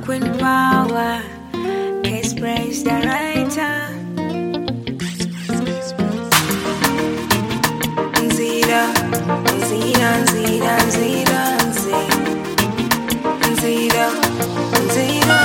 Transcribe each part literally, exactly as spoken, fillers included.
Queen Power, Express the writer. Nzira, nzira, nzira, nzira, nzira, nzira.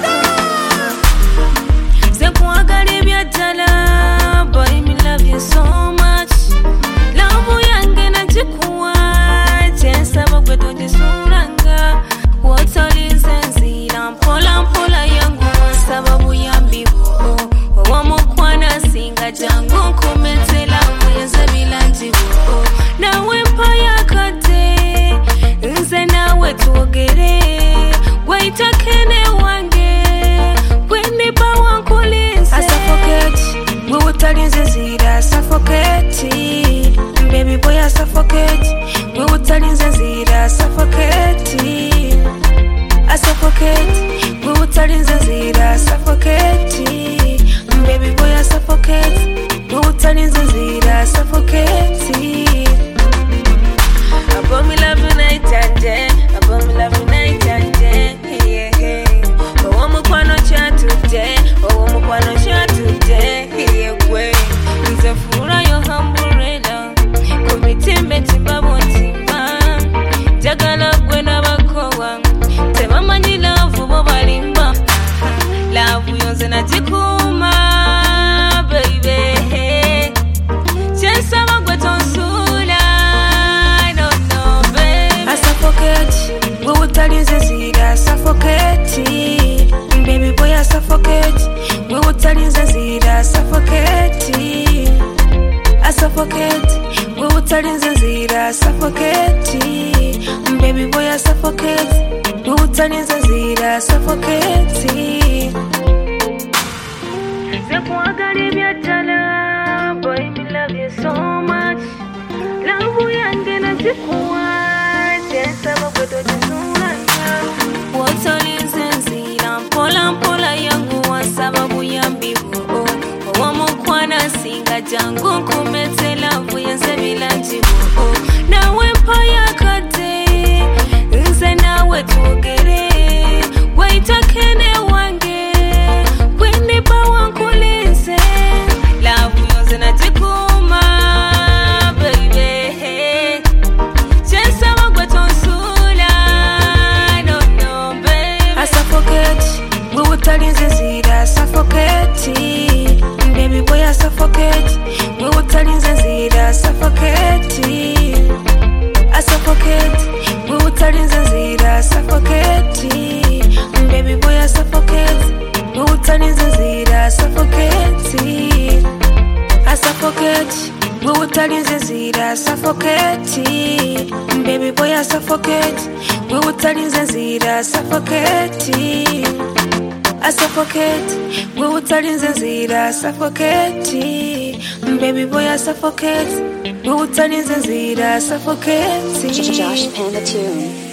Sekuangalia tala, boy, me love you so much. Love yangu nachukua, chesa mkweto jisuranga. Wotolize nzira, mpola mpola yangu, sababu ya mbivu. Wamukwana singa jangu kumetela kuyeze bila njivu. Nawe mpaya kate, nze nawe tuogere. Waita kene wange, kweni bawa nkulinze. I suffocate, we utalize nzira, suffocate. Baby boy I suffocate, we utalize nzira, suffocate. I suffocate, we utalize nzira, suffocate. Baby boy I suffocate, we utalize nzira, suffocate. Above me love you night and day, above me love you night and day, yeah, yeah. But one more kwano cha today, but one more kwano cha today, yeah, way. Nze fura yo hamburela, kumitimbe timba motima. Jagala gwena bakowa, tema mani love bo balimba. Love yonze na jikuma, baby. Chensa magwe tonsula, no no baby. I suffocate, we utalize nzira, suffocate. Baby boy I suffocate, we utalize nzira, suffocate. I suffocate, we utalize nzira, suffocate. Baby boy I suffocate, we utalize nzira, suffocate. Sekuangalia tala, boy me love you so much. Love yangu nachukua, chesa mkweto jisuranga. Wotolize nzira, mpola mpola yangu, sababu ya mbivu. Wamukwana singa jangu kumetela kuyeze bila njivu. Nawe mpaya kate, nze nawe tuogere. Waita kene wange, kweni bawa nkulinze. Love yonze na jikuma, baby. Chensa magwe tonsula, no no baby. I suffocate, we utalize nzira, suffocate. Baby boy I suffocate, we utalize nzira, suffocate. I suffocate, we utalize nzira, suffocate. Baby boy I suffocate, we utalize nzira, suffocate. I suffocate, we utalize nzira, suffocate. Baby boy I suffocate, we utalize nzira, suffocate. I suffocate, we utalize nzira, suffocate. Baby boy I suffocate, we utalize nzira, suffocate. Josh Panda Tune.